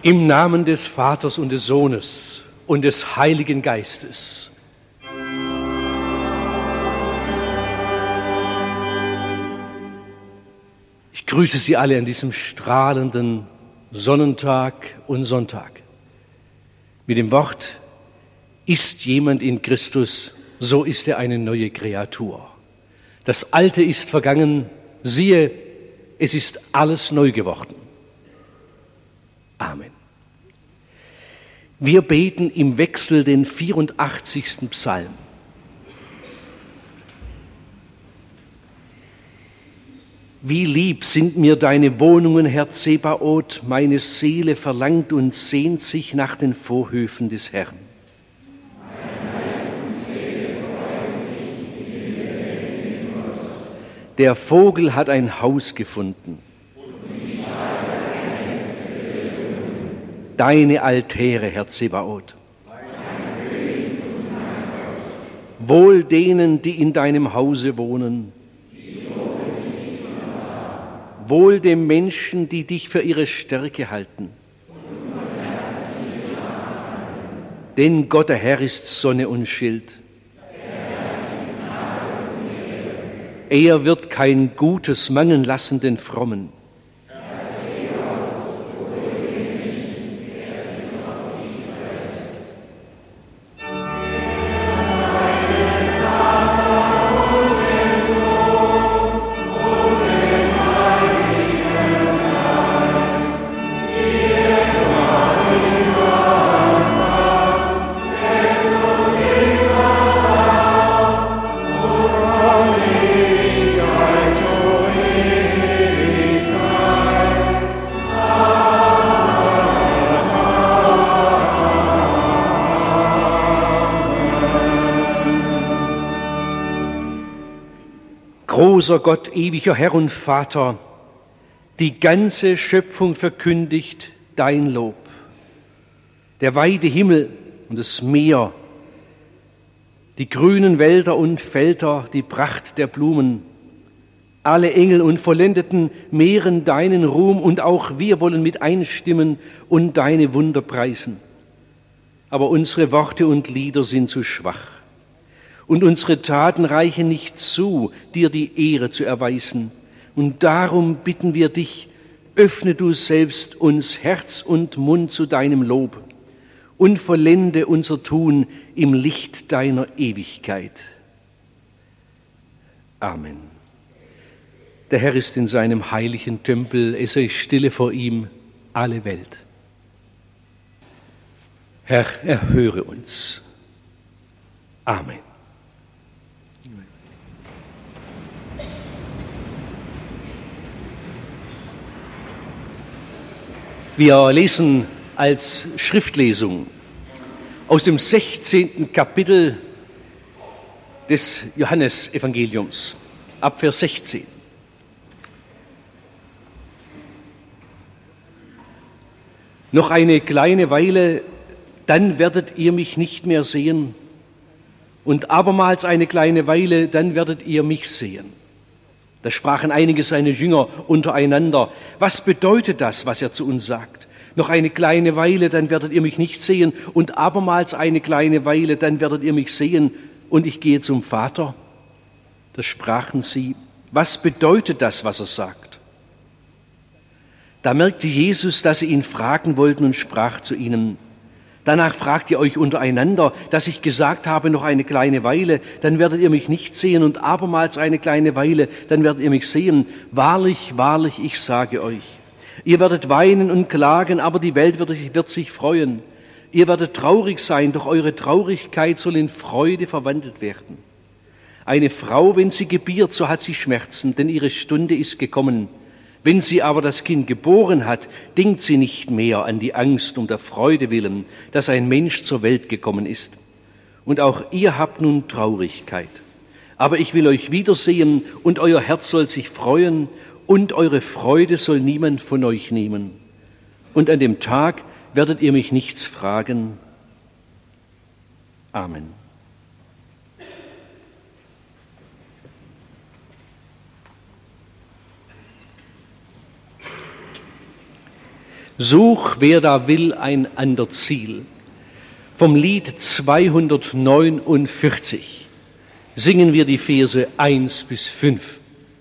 Im Namen des Vaters und des Sohnes und des Heiligen Geistes. Ich grüße Sie alle an diesem strahlenden Sonnentag und Sonntag. Mit dem Wort: Ist jemand in Christus, so ist er eine neue Kreatur. Das Alte ist vergangen, siehe, es ist alles neu geworden. Amen. Wir beten im Wechsel den 84. Psalm. Wie lieb sind mir deine Wohnungen, Herr Zebaoth, meine Seele verlangt und sehnt sich nach den Vorhöfen des Herrn. Der Vogel hat ein Haus gefunden. Deine Altäre, Herr Zebaoth. Wohl denen, die in deinem Hause wohnen. Wohl dem Menschen, die dich für ihre Stärke halten. Denn Gott, der Herr, ist Sonne und Schild. Er wird kein Gutes mangeln lassen den Frommen. Großer Gott, ewiger Herr und Vater, die ganze Schöpfung verkündigt dein Lob. Der weite Himmel und das Meer, die grünen Wälder und Felder, die Pracht der Blumen, alle Engel und Vollendeten mehren deinen Ruhm und auch wir wollen mit einstimmen und deine Wunder preisen. Aber unsere Worte und Lieder sind zu schwach. Und unsere Taten reichen nicht zu, dir die Ehre zu erweisen. Und darum bitten wir dich, öffne du selbst uns Herz und Mund zu deinem Lob und vollende unser Tun im Licht deiner Ewigkeit. Amen. Der Herr ist in seinem heiligen Tempel, es sei stille vor ihm alle Welt. Herr, erhöre uns. Amen. Wir lesen als Schriftlesung aus dem 16. Kapitel des Johannesevangeliums, ab Vers 16. Noch eine kleine Weile, dann werdet ihr mich nicht mehr sehen, und abermals eine kleine Weile, dann werdet ihr mich sehen. Da sprachen einige seiner Jünger untereinander: Was bedeutet das, was er zu uns sagt? Noch eine kleine Weile, dann werdet ihr mich nicht sehen, und abermals eine kleine Weile, dann werdet ihr mich sehen, und ich gehe zum Vater. Da sprachen sie: Was bedeutet das, was er sagt? Da merkte Jesus, dass sie ihn fragen wollten, und sprach zu ihnen: Danach fragt ihr euch untereinander, dass ich gesagt habe, noch eine kleine Weile, dann werdet ihr mich nicht sehen, und abermals eine kleine Weile, dann werdet ihr mich sehen. Wahrlich, wahrlich, ich sage euch, ihr werdet weinen und klagen, aber die Welt wird sich freuen. Ihr werdet traurig sein, doch eure Traurigkeit soll in Freude verwandelt werden. Eine Frau, wenn sie gebiert, so hat sie Schmerzen, denn ihre Stunde ist gekommen. Wenn sie aber das Kind geboren hat, denkt sie nicht mehr an die Angst um der Freude willen, dass ein Mensch zur Welt gekommen ist. Und auch ihr habt nun Traurigkeit. Aber ich will euch wiedersehen, und euer Herz soll sich freuen, und eure Freude soll niemand von euch nehmen. Und an dem Tag werdet ihr mich nichts fragen. Amen. Such, wer da will, ein ander Ziel. Vom Lied 249 singen wir die Verse 1 bis 5.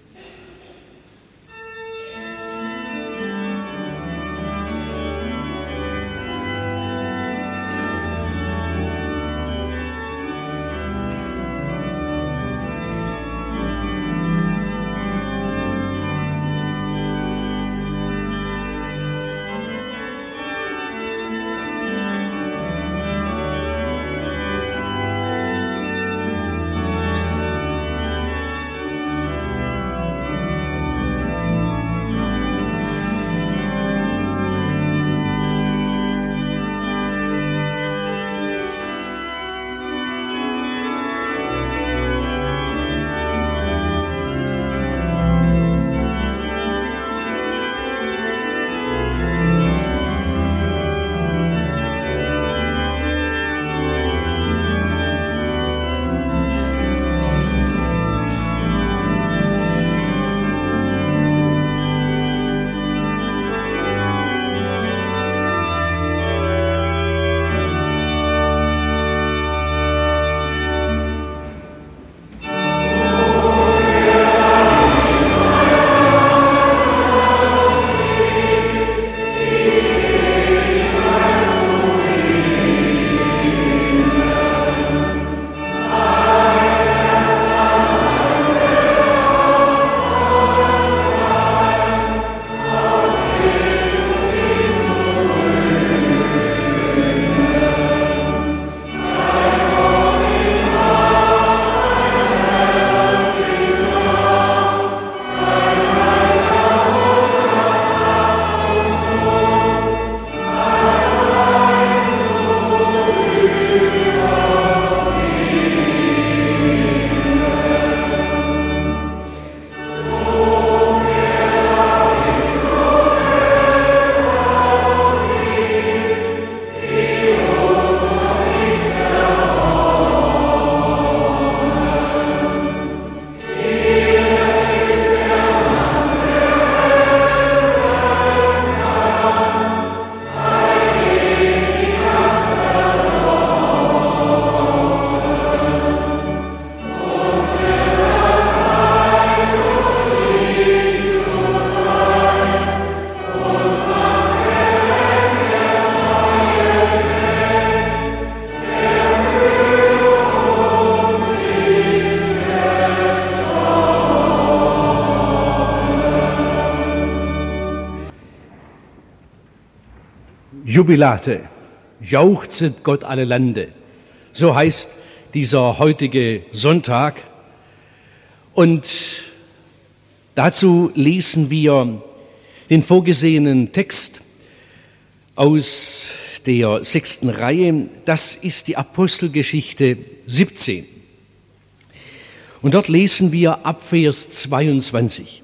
Jubilate, jauchzet Gott alle Lande. So heißt dieser heutige Sonntag. Und dazu lesen wir den vorgesehenen Text aus der 6. Reihe. Das ist die Apostelgeschichte 17. Und dort lesen wir ab Vers 22.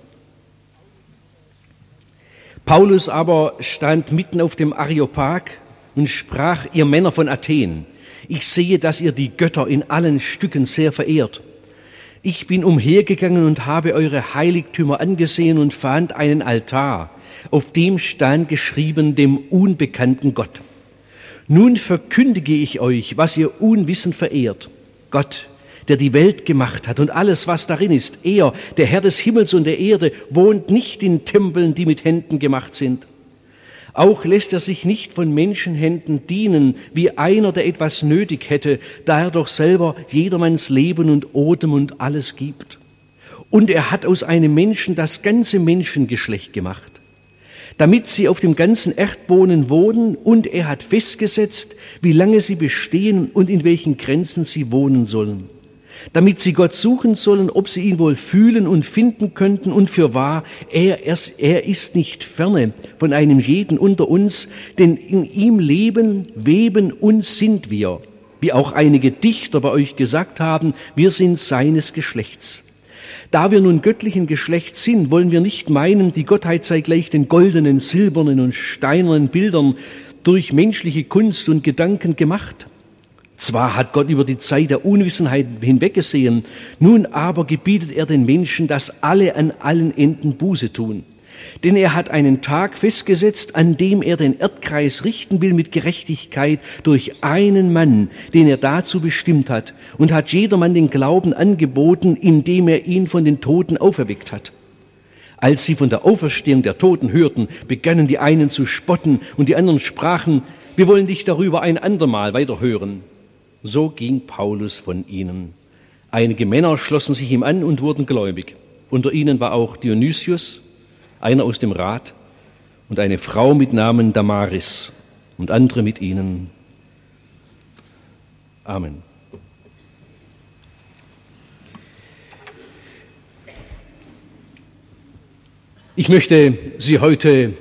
Paulus aber stand mitten auf dem Areopag und sprach: Ihr Männer von Athen, ich sehe, dass ihr die Götter in allen Stücken sehr verehrt. Ich bin umhergegangen und habe eure Heiligtümer angesehen und fand einen Altar, auf dem stand geschrieben: dem unbekannten Gott. Nun verkündige ich euch, was ihr unwissend verehrt. Gott, der die Welt gemacht hat und alles, was darin ist, er, der Herr des Himmels und der Erde, wohnt nicht in Tempeln, die mit Händen gemacht sind. Auch lässt er sich nicht von Menschenhänden dienen, wie einer, der etwas nötig hätte, da er doch selber jedermanns Leben und Odem und alles gibt. Und er hat aus einem Menschen das ganze Menschengeschlecht gemacht, damit sie auf dem ganzen Erdboden wohnen, und er hat festgesetzt, wie lange sie bestehen und in welchen Grenzen sie wohnen sollen, damit sie Gott suchen sollen, ob sie ihn wohl fühlen und finden könnten. Und fürwahr, er ist nicht ferne von einem jeden unter uns, denn in ihm leben, weben und sind wir, wie auch einige Dichter bei euch gesagt haben, wir sind seines Geschlechts. Da wir nun göttlichen Geschlechts sind, wollen wir nicht meinen, die Gottheit sei gleich den goldenen, silbernen und steinernen Bildern durch menschliche Kunst und Gedanken gemacht. Zwar hat Gott über die Zeit der Unwissenheit hinweggesehen, nun aber gebietet er den Menschen, dass alle an allen Enden Buße tun. Denn er hat einen Tag festgesetzt, an dem er den Erdkreis richten will mit Gerechtigkeit durch einen Mann, den er dazu bestimmt hat, und hat jedermann den Glauben angeboten, indem er ihn von den Toten auferweckt hat. Als sie von der Auferstehung der Toten hörten, begannen die einen zu spotten und die anderen sprachen, wir wollen dich darüber ein andermal weiterhören. So ging Paulus von ihnen. Einige Männer schlossen sich ihm an und wurden gläubig. Unter ihnen war auch Dionysius, einer aus dem Rat, und eine Frau mit Namen Damaris und andere mit ihnen. Amen. Ich möchte Sie heute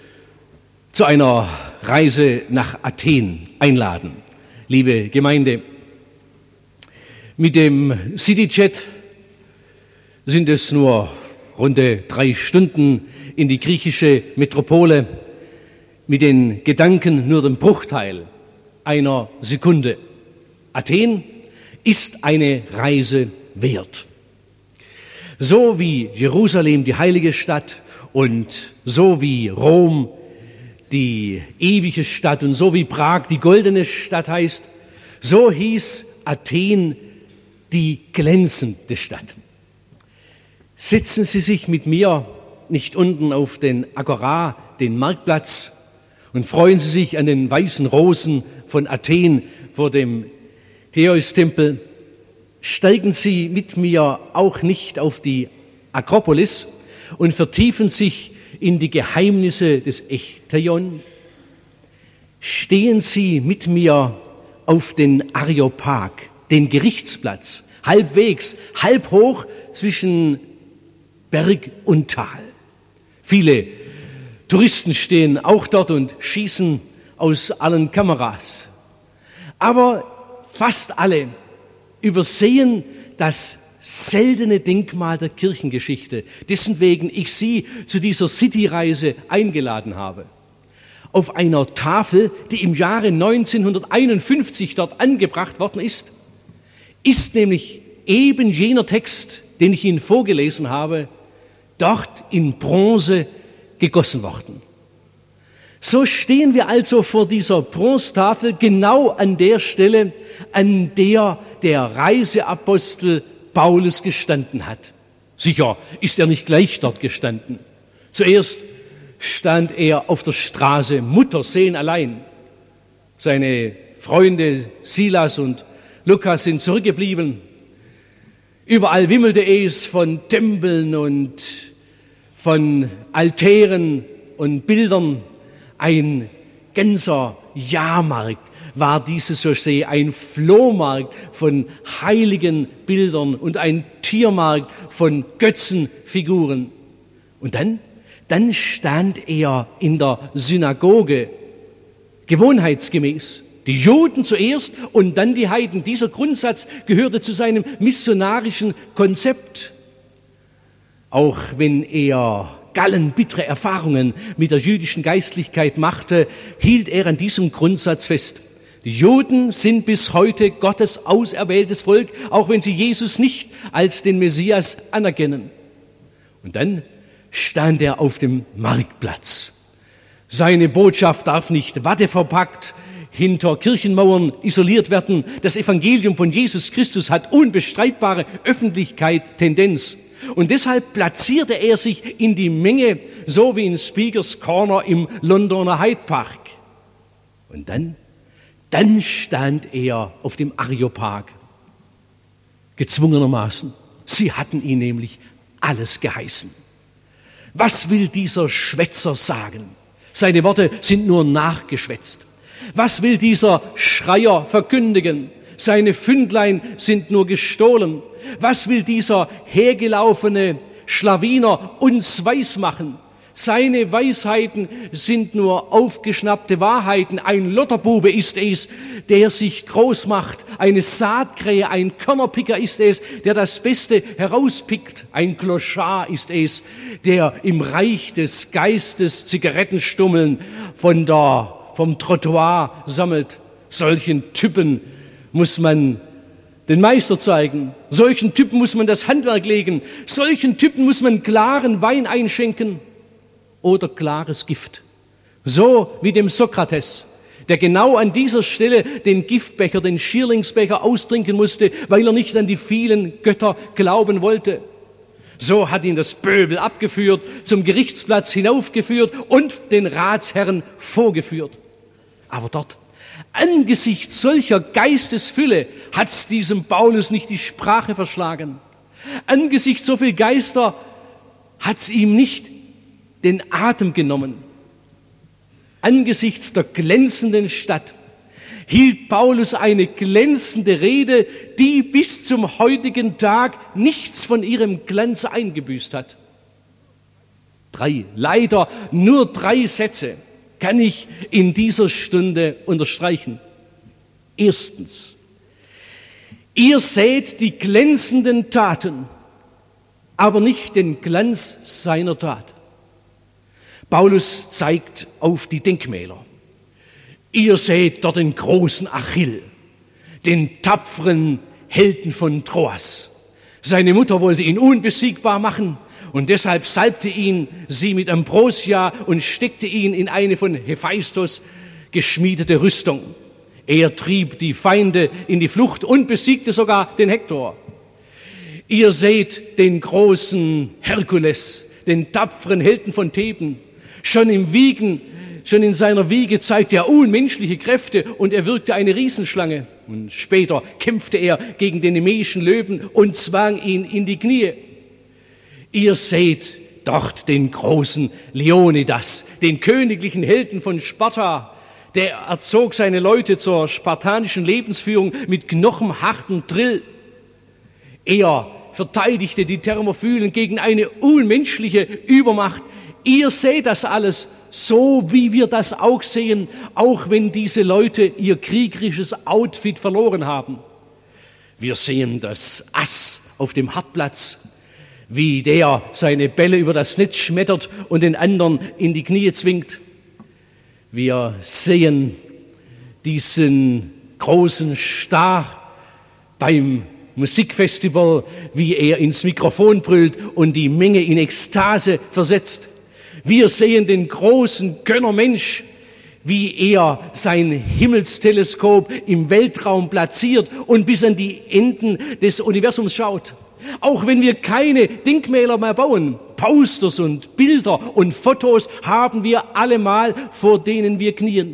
zu einer Reise nach Athen einladen, liebe Gemeinde. Mit dem CityJet sind es nur runde 3 Stunden in die griechische Metropole, mit den Gedanken nur den Bruchteil einer Sekunde. Athen ist eine Reise wert. So wie Jerusalem die heilige Stadt und so wie Rom die ewige Stadt und so wie Prag die goldene Stadt heißt, so hieß Athen die glänzende Stadt. Setzen Sie sich mit mir nicht unten auf den Agora, den Marktplatz, und freuen Sie sich an den weißen Rosen von Athen vor dem Theos-Tempel. Steigen Sie mit mir auch nicht auf die Akropolis und vertiefen sich in die Geheimnisse des Echtheion. Stehen Sie mit mir auf den Areopag, den Gerichtsplatz, halbwegs, halb hoch zwischen Berg und Tal. Viele Touristen stehen auch dort und schießen aus allen Kameras. Aber fast alle übersehen das seltene Denkmal der Kirchengeschichte, dessen wegen ich Sie zu dieser Cityreise eingeladen habe. Auf einer Tafel, die im Jahre 1951 dort angebracht worden ist, ist nämlich eben jener Text, den ich Ihnen vorgelesen habe, dort in Bronze gegossen worden. So stehen wir also vor dieser Bronztafel genau an der Stelle, an der der Reiseapostel Paulus gestanden hat. Sicher ist er nicht gleich dort gestanden. Zuerst stand er auf der Straße Mutterseen allein. Seine Freunde Silas und Lukas sind zurückgeblieben. Überall wimmelte es von Tempeln und von Altären und Bildern. Ein ganzer Jahrmarkt war dieses Chaussee, ein Flohmarkt von heiligen Bildern und ein Tiermarkt von Götzenfiguren. Und dann stand er in der Synagoge, gewohnheitsgemäß. Die Juden zuerst und dann die Heiden. Dieser Grundsatz gehörte zu seinem missionarischen Konzept. Auch wenn er gallenbittere Erfahrungen mit der jüdischen Geistlichkeit machte, hielt er an diesem Grundsatz fest. Die Juden sind bis heute Gottes auserwähltes Volk, auch wenn sie Jesus nicht als den Messias anerkennen. Und dann stand er auf dem Marktplatz. Seine Botschaft darf nicht watteverpackt hinter Kirchenmauern isoliert werden. Das Evangelium von Jesus Christus hat unbestreitbare Öffentlichkeit, Tendenz. Und deshalb platzierte er sich in die Menge, so wie in Speakers Corner im Londoner Hyde Park. Und dann stand er auf dem Areopag. Gezwungenermaßen. Sie hatten ihn nämlich alles geheißen. Was will dieser Schwätzer sagen? Seine Worte sind nur nachgeschwätzt. Was will dieser Schreier verkündigen? Seine Fündlein sind nur gestohlen. Was will dieser hergelaufene Schlawiner uns weismachen? Seine Weisheiten sind nur aufgeschnappte Wahrheiten. Ein Lotterbube ist es, der sich groß macht. Eine Saatkrähe, ein Körnerpicker ist es, der das Beste herauspickt. Ein Clochard ist es, der im Reich des Geistes Zigarettenstummeln vom Trottoir sammelt. Solchen Typen muss man den Meister zeigen. Solchen Typen muss man das Handwerk legen. Solchen Typen muss man klaren Wein einschenken. oder klares Gift. So wie dem Sokrates, der genau an dieser Stelle den Giftbecher, den Schierlingsbecher austrinken musste, weil er nicht an die vielen Götter glauben wollte. So hat ihn das Pöbel abgeführt, zum Gerichtsplatz hinaufgeführt und den Ratsherren vorgeführt. Aber dort, angesichts solcher Geistesfülle, hat es diesem Paulus nicht die Sprache verschlagen. Angesichts so viel Geister hat es ihm nicht den Atem genommen. Angesichts der glänzenden Stadt hielt Paulus eine glänzende Rede, die bis zum heutigen Tag nichts von ihrem Glanz eingebüßt hat. Leider nur 3 Sätze kann ich in dieser Stunde unterstreichen. Erstens, ihr seht die glänzenden Taten, aber nicht den Glanz seiner Tat. Paulus zeigt auf die Denkmäler. Ihr seht dort den großen Achill, den tapferen Helden von Troas. Seine Mutter wollte ihn unbesiegbar machen und deshalb salbte ihn sie mit Ambrosia und steckte ihn in eine von Hephaistos geschmiedete Rüstung. Er trieb die Feinde in die Flucht und besiegte sogar den Hektor. Ihr seht den großen Herkules, den tapferen Helden von Theben. Schon in seiner Wiege zeigte er unmenschliche Kräfte und er wirkte eine Riesenschlange. Und später kämpfte er gegen den nemeischen Löwen und zwang ihn in die Knie. Ihr seht dort den großen Leonidas, den königlichen Helden von Sparta. Der erzog seine Leute zur spartanischen Lebensführung mit knochenhartem Drill. Er verteidigte die Thermophylen gegen eine unmenschliche Übermacht. Ihr seht das alles, so wie wir das auch sehen, auch wenn diese Leute ihr kriegerisches Outfit verloren haben. Wir sehen das Ass auf dem Hartplatz, wie der seine Bälle über das Netz schmettert und den anderen in die Knie zwingt. Wir sehen diesen großen Star beim Musikfestival, wie er ins Mikrofon brüllt und die Menge in Ekstase versetzt. Wir sehen den großen Gönnermensch, wie er sein Himmelsteleskop im Weltraum platziert und bis an die Enden des Universums schaut. Auch wenn wir keine Denkmäler mehr bauen, Posters und Bilder und Fotos haben wir allemal, vor denen wir knien.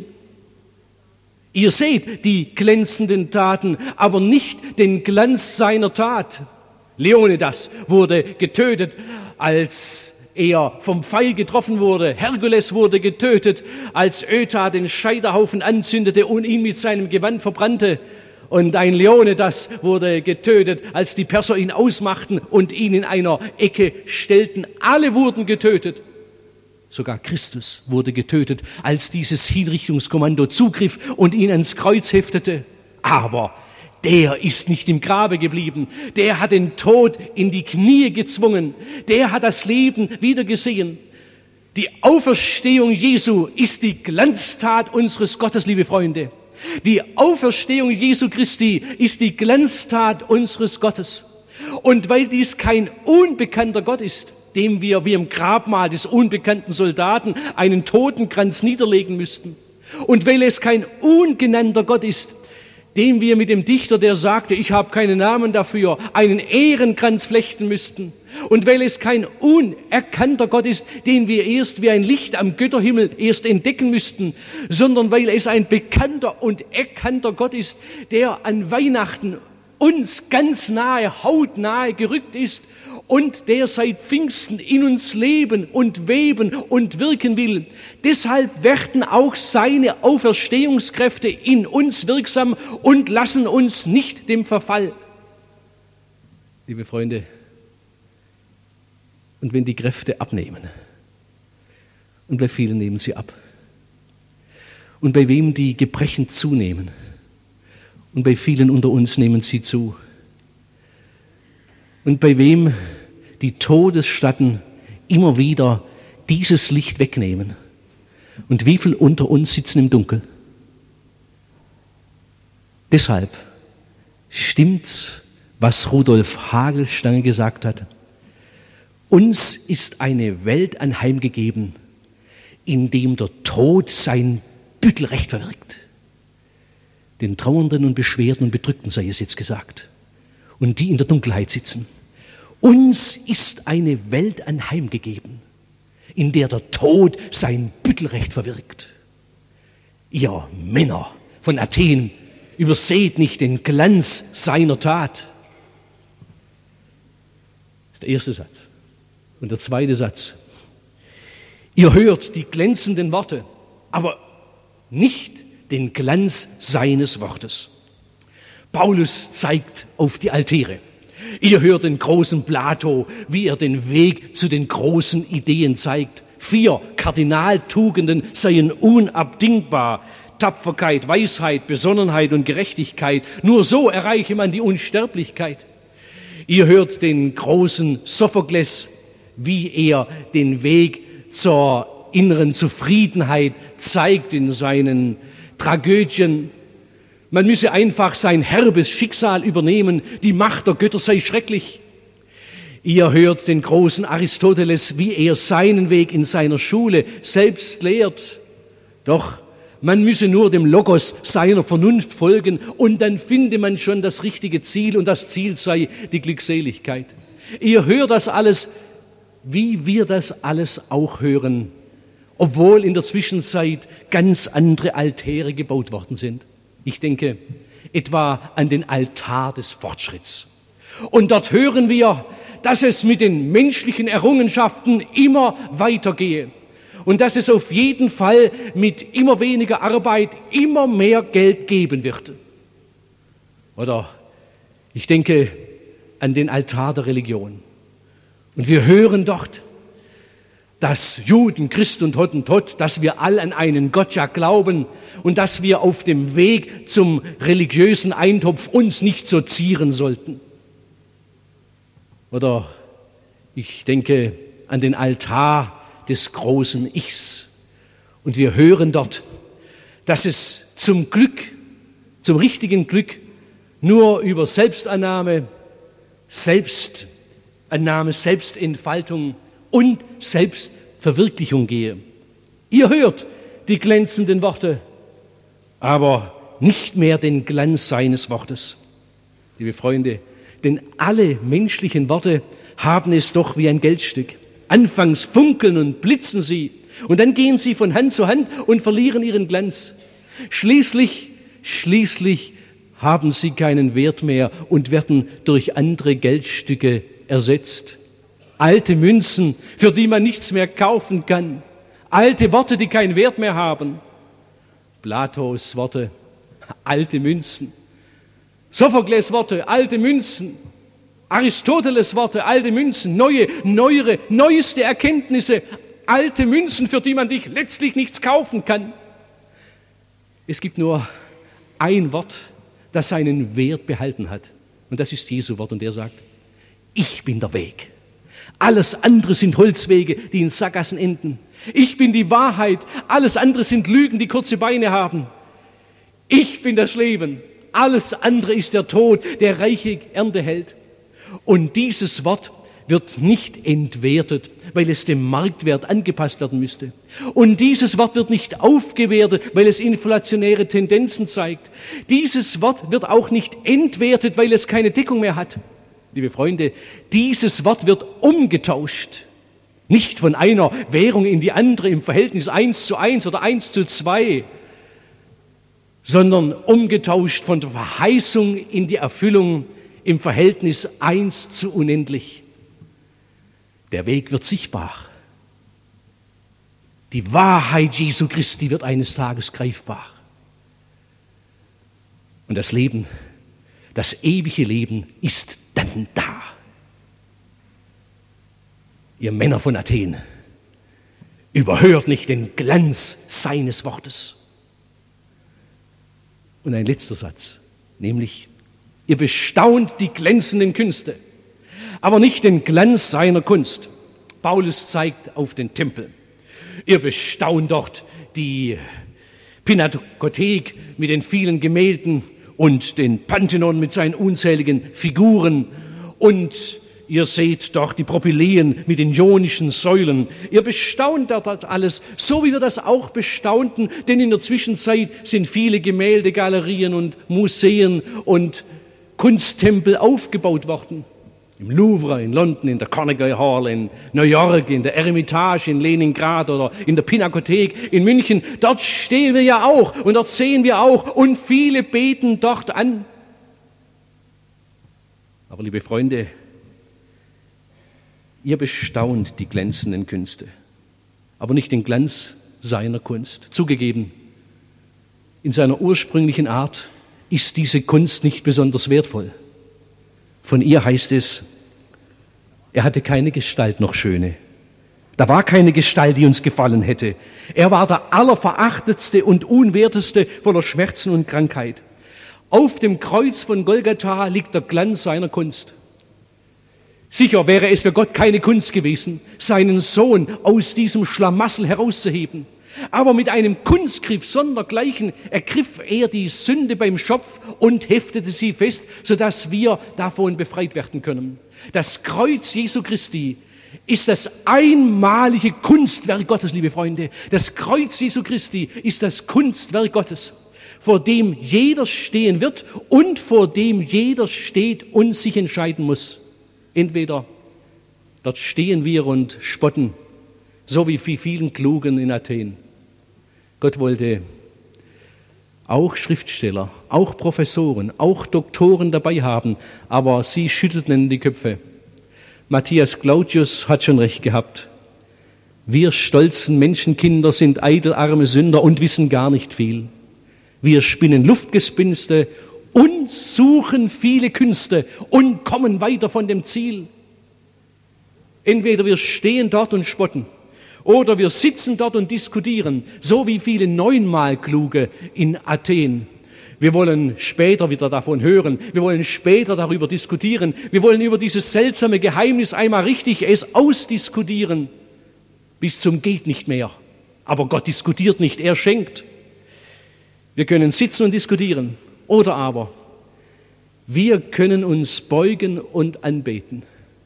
Ihr seht die glänzenden Taten, aber nicht den Glanz seiner Tat. Leonidas wurde getötet, als er vom Pfeil getroffen wurde. Herkules wurde getötet, als Öta den Scheiterhaufen anzündete und ihn mit seinem Gewand verbrannte. Und ein Leonidas wurde getötet, als die Perser ihn ausmachten und ihn in einer Ecke stellten. Alle wurden getötet. Sogar Christus wurde getötet, als dieses Hinrichtungskommando zugriff und ihn ans Kreuz heftete. Aber der ist nicht im Grabe geblieben. Der hat den Tod in die Knie gezwungen. Der hat das Leben wieder gesehen. Die Auferstehung Jesu ist die Glanztat unseres Gottes, liebe Freunde. Die Auferstehung Jesu Christi ist die Glanztat unseres Gottes. Und weil dies kein unbekannter Gott ist, dem wir wie im Grabmal des unbekannten Soldaten einen Totenkranz niederlegen müssten, und weil es kein ungenannter Gott ist, dem wir mit dem Dichter, der sagte, ich habe keinen Namen dafür, einen Ehrenkranz flechten müssten, und weil es kein unerkannter Gott ist, den wir erst wie ein Licht am Götterhimmel erst entdecken müssten, sondern weil es ein bekannter und erkannter Gott ist, der an Weihnachten uns ganz nahe, hautnahe gerückt ist und der seit Pfingsten in uns leben und weben und wirken will. Deshalb werden auch seine Auferstehungskräfte in uns wirksam und lassen uns nicht dem Verfall. Liebe Freunde, und wenn die Kräfte abnehmen, und bei vielen nehmen sie ab, und bei wem die Gebrechen zunehmen, und bei vielen unter uns nehmen sie zu, und bei wem die Todesstatten immer wieder dieses Licht wegnehmen. Und wie viele unter uns sitzen im Dunkeln? Deshalb stimmt's, was Rudolf Hagelstange gesagt hat. Uns ist eine Welt anheimgegeben, in dem der Tod sein Büttelrecht verwirkt. Den Trauernden und Beschwerten und Bedrückten sei es jetzt gesagt. Und die in der Dunkelheit sitzen. Uns ist eine Welt anheimgegeben, in der der Tod sein Büttelrecht verwirkt. Ihr Männer von Athen, überseht nicht den Glanz seiner Tat. Das ist der erste Satz. Und der zweite Satz. Ihr hört die glänzenden Worte, aber nicht den Glanz seines Wortes. Paulus zeigt auf die Altäre. Ihr hört den großen Plato, wie er den Weg zu den großen Ideen zeigt. 4 Kardinaltugenden seien unabdingbar. Tapferkeit, Weisheit, Besonnenheit und Gerechtigkeit. Nur so erreiche man die Unsterblichkeit. Ihr hört den großen Sophokles, wie er den Weg zur inneren Zufriedenheit zeigt in seinen Tragödien. Man müsse einfach sein herbes Schicksal übernehmen, die Macht der Götter sei schrecklich. Ihr hört den großen Aristoteles, wie er seinen Weg in seiner Schule selbst lehrt. Doch man müsse nur dem Logos seiner Vernunft folgen und dann finde man schon das richtige Ziel und das Ziel sei die Glückseligkeit. Ihr hört das alles, wie wir das alles auch hören, obwohl in der Zwischenzeit ganz andere Altäre gebaut worden sind. Ich denke etwa an den Altar des Fortschritts. Und dort hören wir, dass es mit den menschlichen Errungenschaften immer weitergehe und dass es auf jeden Fall mit immer weniger Arbeit immer mehr Geld geben wird. Oder ich denke an den Altar der Religion. Und wir hören dort, dass Juden, Christen und Hottentott, dass wir all an einen Gott ja glauben und dass wir auf dem Weg zum religiösen Eintopf uns nicht so zieren sollten. Oder ich denke an den Altar des großen Ichs. Und wir hören dort, dass es zum Glück, zum richtigen Glück, nur über Selbstannahme, Selbstentfaltung und Selbstverwirklichung gehe. Ihr hört die glänzenden Worte, aber nicht mehr den Glanz seines Wortes. Liebe Freunde, denn alle menschlichen Worte haben es doch wie ein Geldstück. Anfangs funkeln und blitzen sie und dann gehen sie von Hand zu Hand und verlieren ihren Glanz. Schließlich haben sie keinen Wert mehr und werden durch andere Geldstücke ersetzt. Alte Münzen, für die man nichts mehr kaufen kann. Alte Worte, die keinen Wert mehr haben. Platos Worte, alte Münzen. Sophokles Worte, alte Münzen. Aristoteles Worte, alte Münzen. Neueste Erkenntnisse, alte Münzen, für die man dich letztlich nichts kaufen kann. Es gibt nur ein Wort, das seinen Wert behalten hat. Und das ist Jesu Wort. Und der sagt, ich bin der Weg. Alles andere sind Holzwege, die in Sackgassen enden. Ich bin die Wahrheit. Alles andere sind Lügen, die kurze Beine haben. Ich bin das Leben. Alles andere ist der Tod, der reiche Ernte hält. Und dieses Wort wird nicht entwertet, weil es dem Marktwert angepasst werden müsste. Und dieses Wort wird nicht aufgewertet, weil es inflationäre Tendenzen zeigt. Dieses Wort wird auch nicht entwertet, weil es keine Deckung mehr hat. Liebe Freunde, dieses Wort wird umgetauscht. Nicht von einer Währung in die andere im Verhältnis 1:1 oder 1:2, sondern umgetauscht von der Verheißung in die Erfüllung im Verhältnis 1 zu unendlich. Der Weg wird sichtbar. Die Wahrheit Jesu Christi wird eines Tages greifbar. Und das Leben, das ewige Leben ist dann da. Ihr Männer von Athen, überhört nicht den Glanz seines Wortes. Und ein letzter Satz, nämlich, ihr bestaunt die glänzenden Künste, aber nicht den Glanz seiner Kunst. Paulus zeigt auf den Tempel. Ihr bestaunt dort die Pinakothek mit den vielen Gemälden und den Pantheon mit seinen unzähligen Figuren und Ihr seht doch die Propyläen mit den ionischen Säulen. Ihr bestaunt das alles, so wie wir das auch bestaunten, denn in der Zwischenzeit sind viele Gemäldegalerien und Museen und Kunsttempel aufgebaut worden. Im Louvre in London, in der Carnegie Hall, in New York, in der Eremitage in Leningrad oder in der Pinakothek in München. Dort stehen wir ja auch und dort sehen wir auch und viele beten dort an. Aber liebe Freunde, ihr bestaunt die glänzenden Künste, aber nicht den Glanz seiner Kunst. Zugegeben, in seiner ursprünglichen Art ist diese Kunst nicht besonders wertvoll. Von ihr heißt es, er hatte keine Gestalt noch schöne. Da war keine Gestalt, die uns gefallen hätte. Er war der allerverachtetste und unwerteste voller Schmerzen und Krankheit. Auf dem Kreuz von Golgatha liegt der Glanz seiner Kunst. Sicher wäre es für Gott keine Kunst gewesen, seinen Sohn aus diesem Schlamassel herauszuheben. Aber mit einem Kunstgriff sondergleichen ergriff er die Sünde beim Schopf und heftete sie fest, sodass wir davon befreit werden können. Das Kreuz Jesu Christi ist das einmalige Kunstwerk Gottes, liebe Freunde. Das Kreuz Jesu Christi ist das Kunstwerk Gottes, vor dem jeder stehen wird und vor dem jeder steht und sich entscheiden muss. Entweder dort stehen wir und spotten, so wie vielen Klugen in Athen. Gott wollte auch Schriftsteller, auch Professoren, auch Doktoren dabei haben, aber sie schüttelten die Köpfe. Matthias Claudius hat schon recht gehabt. Wir stolzen Menschenkinder sind eitel arme Sünder und wissen gar nicht viel. Wir spinnen Luftgespinste und suchen viele Künste und kommen weiter von dem Ziel. Entweder wir stehen dort und spotten, oder wir sitzen dort und diskutieren, so wie viele neunmal Kluge in Athen. Wir wollen später wieder davon hören, wir wollen später darüber diskutieren, wir wollen über dieses seltsame Geheimnis einmal richtig es ausdiskutieren, bis zum geht nicht mehr. Aber Gott diskutiert nicht, er schenkt. Wir können sitzen und diskutieren, oder aber wir können uns beugen und anbeten,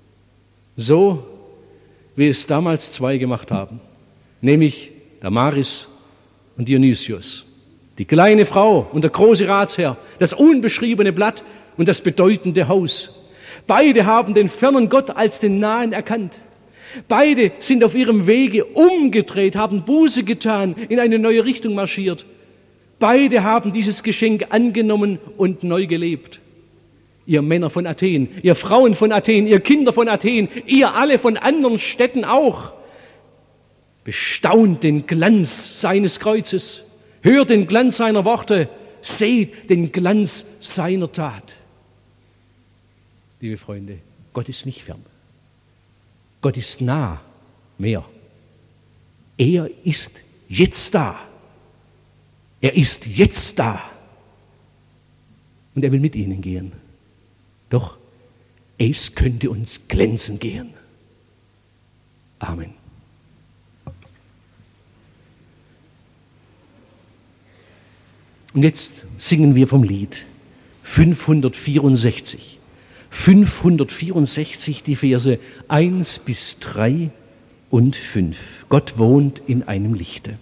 so wie es damals zwei gemacht haben, nämlich Damaris und Dionysius. Die kleine Frau und der große Ratsherr, das unbeschriebene Blatt und das bedeutende Haus. Beide haben den fernen Gott als den Nahen erkannt. Beide sind auf ihrem Wege umgedreht, haben Buße getan, in eine neue Richtung marschiert. Beide haben dieses Geschenk angenommen und neu gelebt. Ihr Männer von Athen, ihr Frauen von Athen, ihr Kinder von Athen, ihr alle von anderen Städten auch. Bestaunt den Glanz seines Kreuzes, hört den Glanz seiner Worte, seht den Glanz seiner Tat. Liebe Freunde, Gott ist nicht fern. Gott ist nah, mehr. Er ist jetzt da. Er ist jetzt da. Und er will mit ihnen gehen. Doch es könnte uns glänzen gehen. Amen. Und jetzt singen wir vom Lied 564. 564, die Verse 1 bis 3 und 5. Gott wohnt in einem Lichte.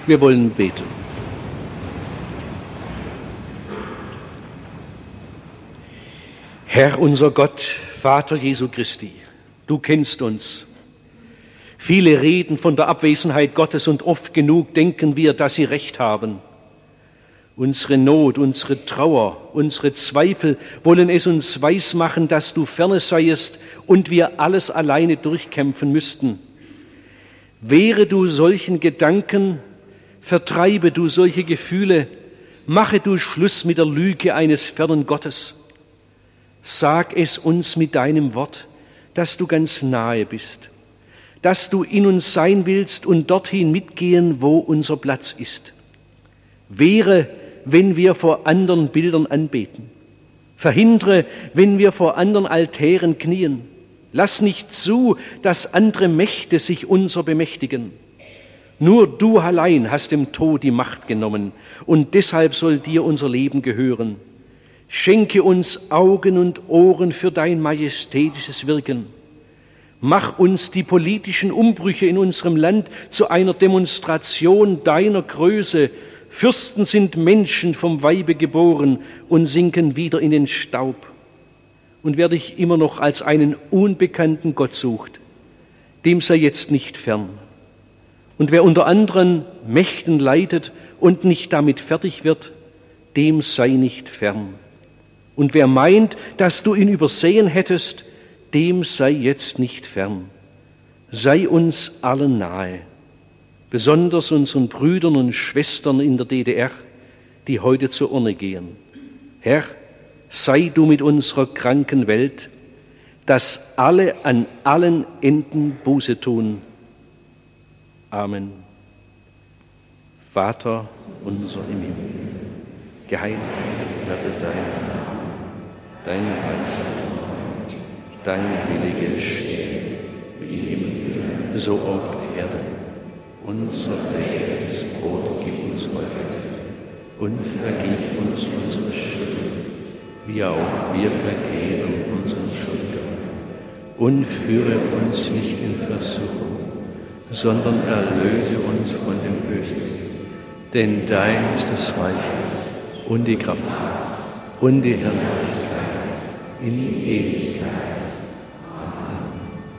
Wir wollen beten. Herr unser Gott, Vater Jesu Christi, du kennst uns. Viele reden von der Abwesenheit Gottes und oft genug denken wir, dass sie recht haben. Unsere Not, unsere Trauer, unsere Zweifel wollen es uns weismachen, dass du ferne seiest und wir alles alleine durchkämpfen müssten. Wehre du solchen Gedanken, vertreibe du solche Gefühle, mache du Schluss mit der Lüge eines fernen Gottes. Sag es uns mit deinem Wort, dass du ganz nahe bist, dass du in uns sein willst und dorthin mitgehen, wo unser Platz ist. Wehre, wenn wir vor anderen Bildern anbeten. Verhindere, wenn wir vor anderen Altären knien. Lass nicht zu, dass andere Mächte sich unser bemächtigen. Nur du allein hast dem Tod die Macht genommen und deshalb soll dir unser Leben gehören. Schenke uns Augen und Ohren für dein majestätisches Wirken. Mach uns die politischen Umbrüche in unserem Land zu einer Demonstration deiner Größe. Fürsten sind Menschen vom Weibe geboren und sinken wieder in den Staub. Und wer dich immer noch als einen unbekannten Gott sucht, dem sei jetzt nicht fern. Und wer unter anderen Mächten leidet und nicht damit fertig wird, dem sei nicht fern. Und wer meint, dass du ihn übersehen hättest, dem sei jetzt nicht fern. Sei uns allen nahe, besonders unseren Brüdern und Schwestern in der DDR, die heute zur Urne gehen. Herr, sei du mit unserer kranken Welt, dass alle an allen Enden Buße tun. Amen. Vater unser im Himmel, geheiligt werde dein Name. Dein Reich, dein Wille geschehe, wie im Himmel, so auf Erden. Unser tägliches Brot gib uns heute und vergib uns unsere Schuld, wie auch wir vergeben unseren Schuldnern. Und führe uns nicht in Versuchung, sondern erlöse uns von dem Bösen. Denn dein ist das Reich und die Kraft und die Herrlichkeit in Ewigkeit. Amen.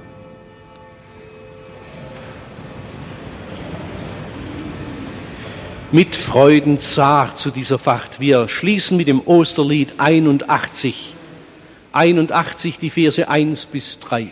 Mit Freuden zart zu dieser Fahrt. Wir schließen mit dem Osterlied 81. 81, die Verse 1 bis 3.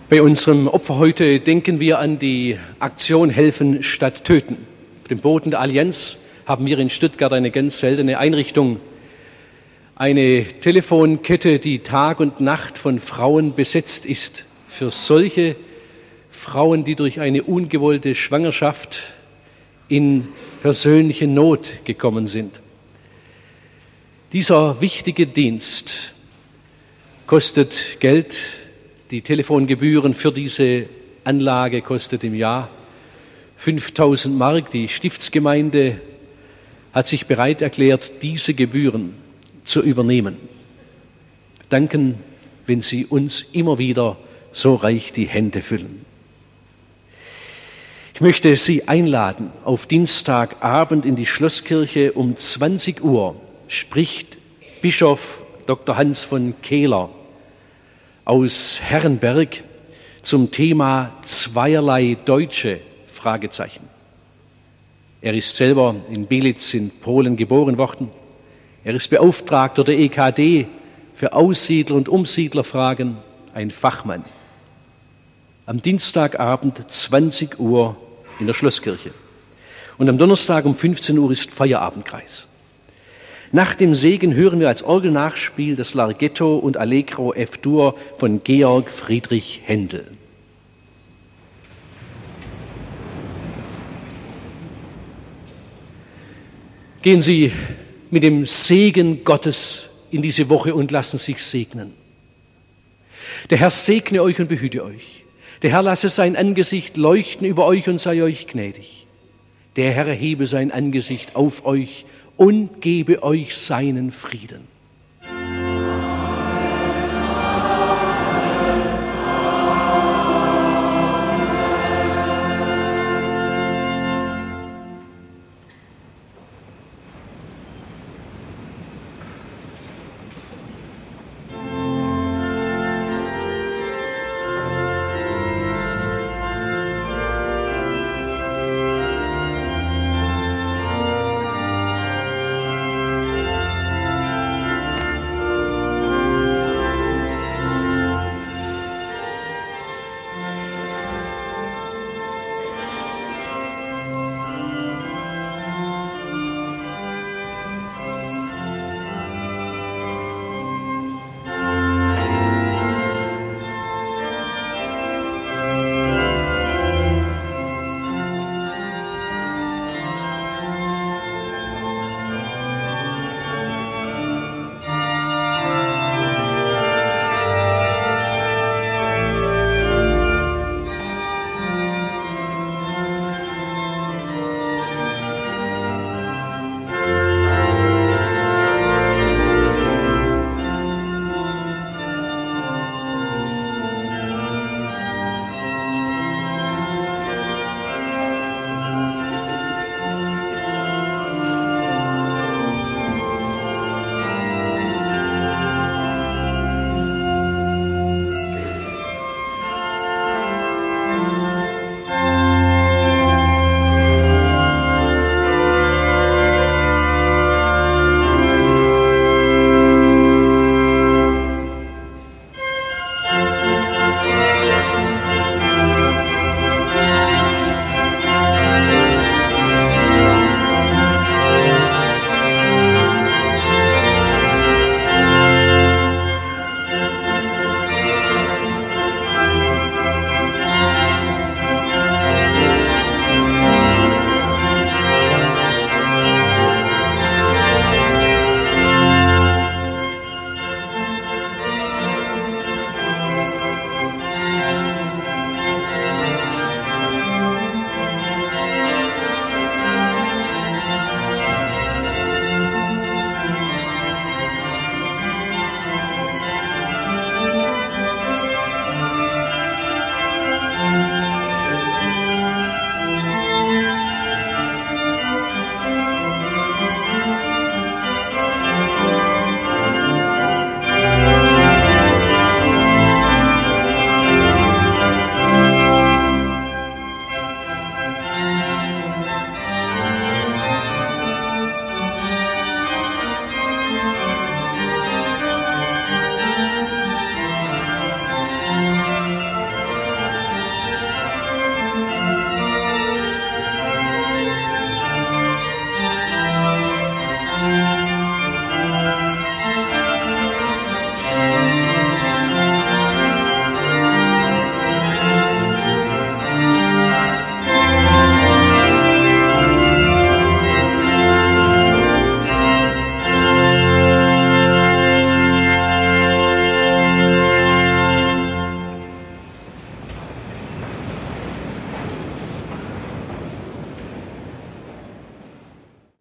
Bei unserem Opfer heute denken wir an die Aktion Helfen statt Töten. Auf dem Boden der Allianz haben wir in Stuttgart eine ganz seltene Einrichtung, eine Telefonkette, die Tag und Nacht von Frauen besetzt ist, für solche Frauen, die durch eine ungewollte Schwangerschaft in persönliche Not gekommen sind. Dieser wichtige Dienst kostet Geld. Die Telefongebühren für diese Anlage kostet im Jahr 5.000 Mark. Die Stiftsgemeinde hat sich bereit erklärt, diese Gebühren zu übernehmen. Wir danken, wenn Sie uns immer wieder so reich die Hände füllen. Ich möchte Sie einladen, auf Dienstagabend in die Schlosskirche um 20 Uhr spricht Bischof Dr. Hans von Kehler aus Herrenberg zum Thema zweierlei Deutsche, Fragezeichen. Er ist selber in Belitz in Polen geboren worden. Er ist Beauftragter der EKD für Aussiedler- und Umsiedlerfragen, ein Fachmann. Am Dienstagabend 20 Uhr in der Schlosskirche. Und am Donnerstag um 15 Uhr ist Feierabendkreis. Nach dem Segen hören wir als Orgelnachspiel das Larghetto und Allegro F-Dur von Georg Friedrich Händel. Gehen Sie mit dem Segen Gottes in diese Woche und lassen sich segnen. Der Herr segne euch und behüte euch. Der Herr lasse sein Angesicht leuchten über euch und sei euch gnädig. Der Herr erhebe sein Angesicht auf euch und gebe euch seinen Frieden.